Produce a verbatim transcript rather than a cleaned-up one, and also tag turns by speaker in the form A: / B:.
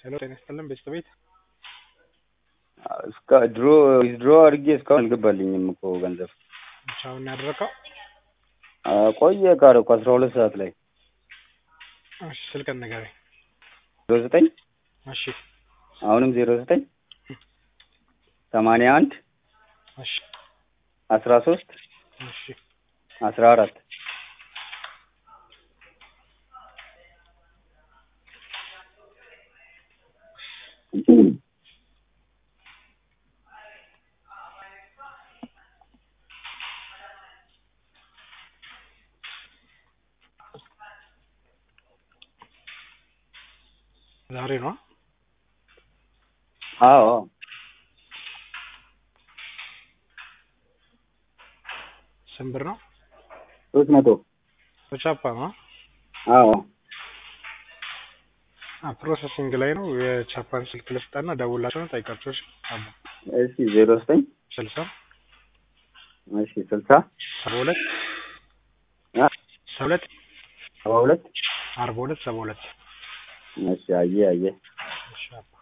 A: ሄሎ ጤና ይስጥልን ቤተሰቤት
B: እስከ ድሮ ዊዝድሮ አድርጌ እስካሁን አልገባልኝም እኮ ገንዘብ።
A: ብቻውን ያደረከው?
B: ቆየ ካረኩ አስራ ሁለት ሰዓት ላይ።
A: እሺ ስልክህን ንገረኝ።
B: ዜሮ ዘጠኝ
A: እሺ
B: አሁንም ዜሮ ዘጠኝ ሰማንያ አንድ
A: እሺ
B: አስራ ሶስት
A: እሺ
B: አስራ አራት
A: ዛሬ ነው?
B: አዎ
A: ስንት ብር ነው?
B: ሶስት መቶ
A: በቻፓ ነው?
B: አዎ
A: አ ፕሮሰሲንግ ላይ ነው። የቻፓን ስልክ ልስጣና ደውላቸው ጠይቃቸው። አባ
B: እሺ ዜሮ ዘጠኝ
A: ስልሳ
B: እሺ ስልሳ
A: ሰባ ሁለት
B: አ
A: ሰባ ሁለት
B: ሰባ ሁለት
A: አርባ ሁለት ሰባ ሁለት
B: እሺ አየ አየ
A: እሺ አባ